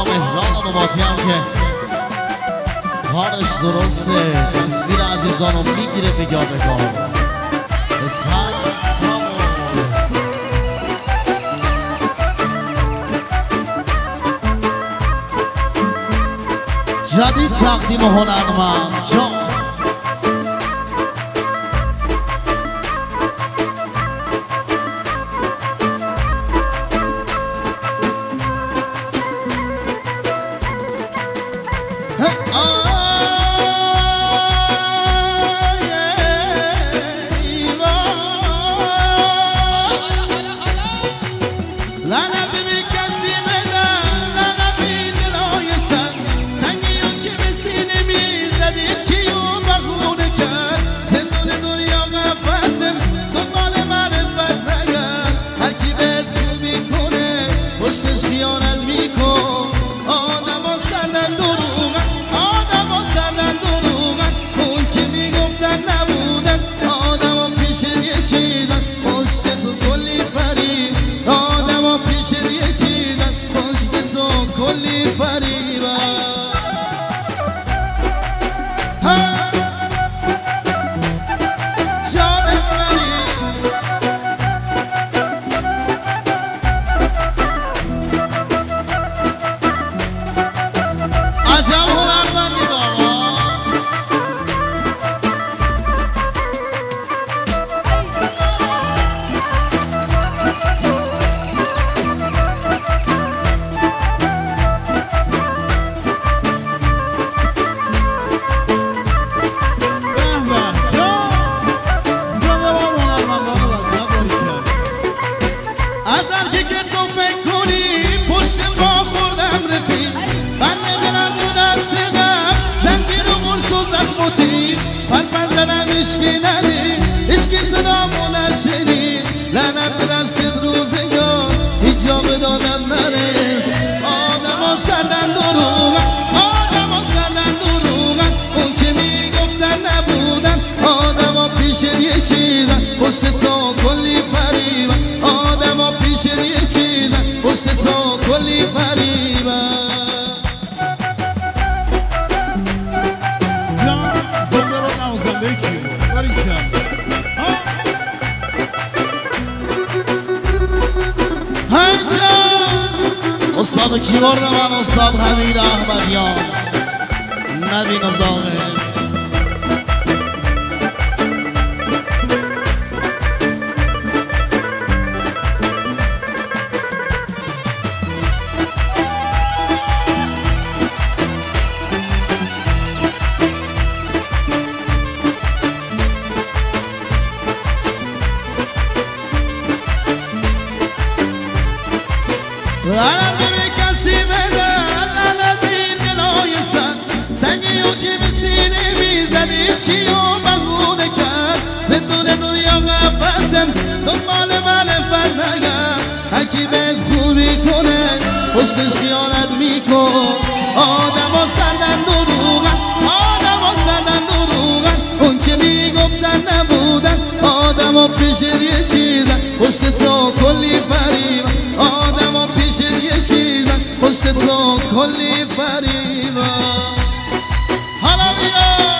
آقا مهران نوباتی هم که کارش درسته، تصویر عزیزانو میگیره بگاه بگاه. جدید تقدیم هنرمند جان پشت تو کلی فریبن، آدم ها پیش یه چیزن پشت تو کلی فریبن. جان زنده رو نوزنده کی باریکن هنجا استاد کیبورد من استاد حمید احمدیان نبینم داغه لعنت به کسی بده، لعنت به دلای سن سنگی و که به سینه میزدی چی و بهونه کرد زندون دنیا قفصم دنبال معرفت نگرد هرکی بهت خوبی کنه پشتش خیانت میکن. آدم ها سردن دروغن، آدم ها سردن دروغن اون که میگفتن نبودن. آدم ها پیش یه چیزن پشت تو کلی فریبن، آدم ها پیش یه چیزن پشت تو کلی فریبن. حالا بیا